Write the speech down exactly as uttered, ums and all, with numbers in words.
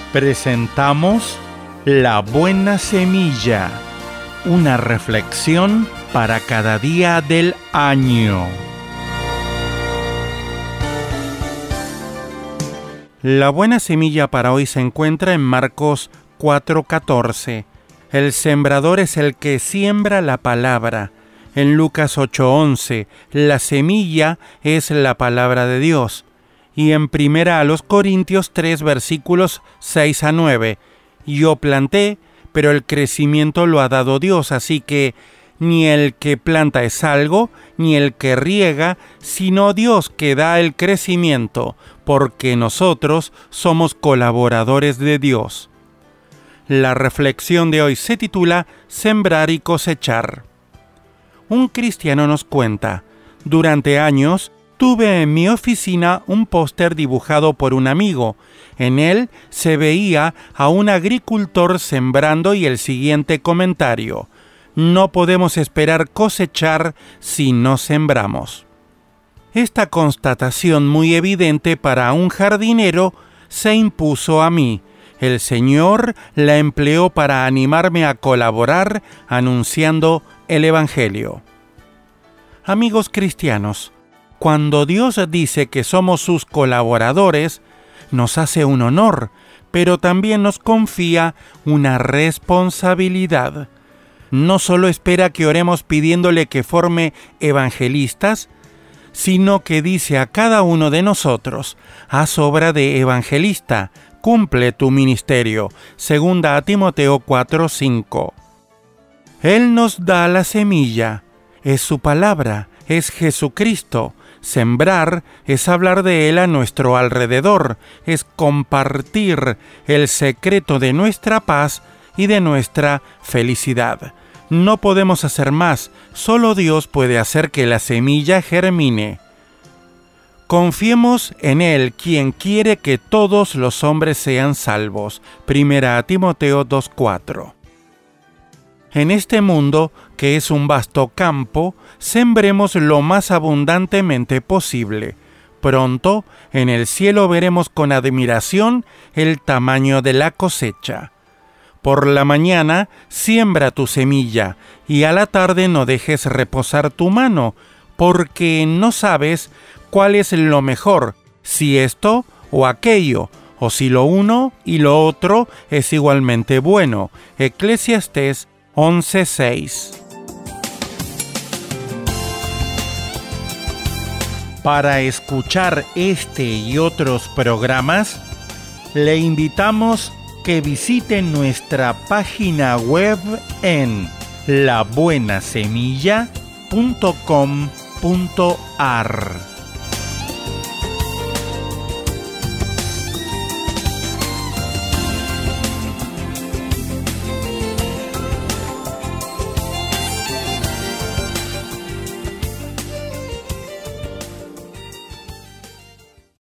Presentamos La Buena Semilla, una reflexión para cada día del año. La buena semilla para hoy se encuentra en Marcos cuatro catorce. El sembrador es el que siembra la palabra. En Lucas ocho once, la semilla es la palabra de Dios. Y en Primera a los Corintios tres, versículos seis a nueve, yo planté, pero el crecimiento lo ha dado Dios, así que ni el que planta es algo, ni el que riega, sino Dios que da el crecimiento, porque nosotros somos colaboradores de Dios. La reflexión de hoy se titula Sembrar y cosechar. Un cristiano nos cuenta: durante años tuve en mi oficina un póster dibujado por un amigo. En él se veía a un agricultor sembrando y el siguiente comentario: no podemos esperar cosechar si no sembramos. Esta constatación muy evidente para un jardinero se impuso a mí. El Señor la empleó para animarme a colaborar anunciando el Evangelio. Amigos cristianos, cuando Dios dice que somos sus colaboradores, nos hace un honor, pero también nos confía una responsabilidad. No solo espera que oremos pidiéndole que forme evangelistas, sino que dice a cada uno de nosotros: haz obra de evangelista, cumple tu ministerio. Segunda a Timoteo cuatro cinco. Él nos da la semilla, es su palabra, es Jesucristo. Sembrar es hablar de Él a nuestro alrededor, es compartir el secreto de nuestra paz y de nuestra felicidad. No podemos hacer más, solo Dios puede hacer que la semilla germine. Confiemos en Él, quien quiere que todos los hombres sean salvos. Primera a Timoteo dos cuatro. En este mundo, que es un vasto campo, sembremos lo más abundantemente posible. Pronto, en el cielo veremos con admiración el tamaño de la cosecha. Por la mañana, siembra tu semilla, y a la tarde no dejes reposar tu mano, porque no sabes cuál es lo mejor, si esto o aquello, o si lo uno y lo otro es igualmente bueno. Eclesiastés once seis. Para escuchar este y otros programas, le invitamos que visite nuestra página web en la buena semilla punto com punto a r.